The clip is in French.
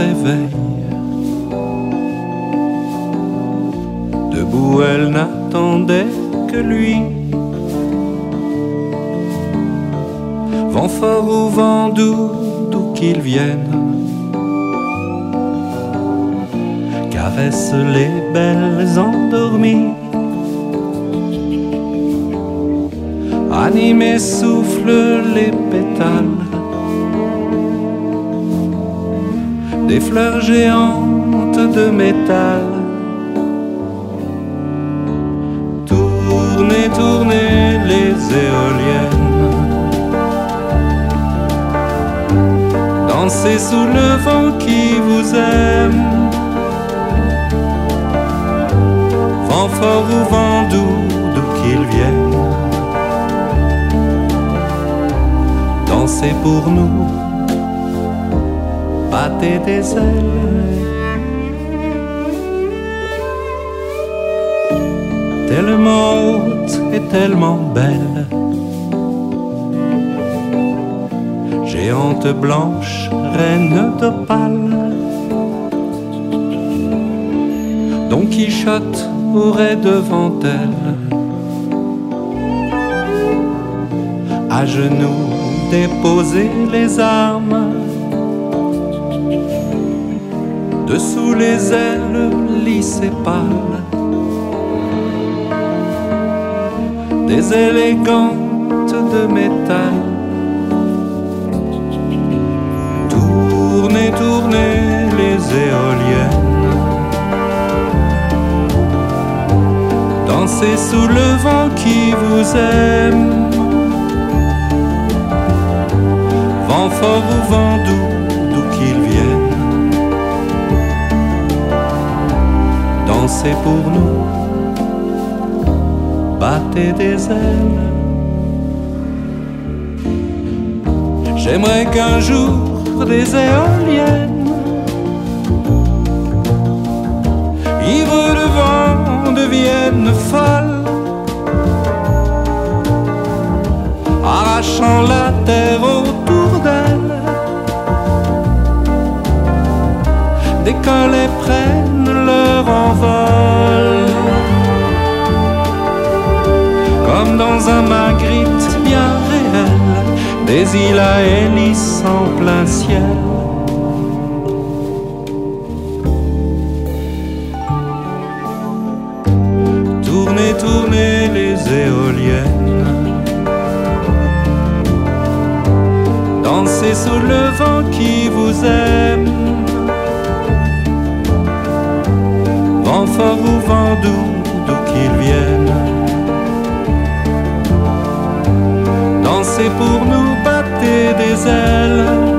réveille. Debout, elle n'attendait que lui. Vent fort ou vent doux, d'où qu'il vienne, caresse les belles endormies. Anime et souffle les pétales des fleurs géantes de métal. Tournez, tournez les éoliennes, dansez sous le vent qui vous aime. Vent fort ou vent doux, d'où qu'il vienne, dansez pour nous, battez des ailes. Tellement haute et tellement belle, géante blanche, reine d'opale, Don Quichotte aurait devant elle, à genoux déposer les armes, dessous les ailes lisses et pâles, des élégantes de métal. Tournez, tournez les éoliennes, dansez sous le vent qui vous aime. Vent fort ou vent doux, d'où qu'il vienne, dansez pour nous, battez des ailes. J'aimerais qu'un jour des éoliennes, ivres de vent, deviennent folles, arrachant la terre autour d'elles, décollent et prennent leur envol, comme dans un Magritte bien réel, des îles à hélice en plein ciel. Tournez, tournez les éoliennes, dansez sous le vent qui vous aime. Vent fort ou vent doux, d'où qu'il vienne, dansez pour nous, battez des ailes.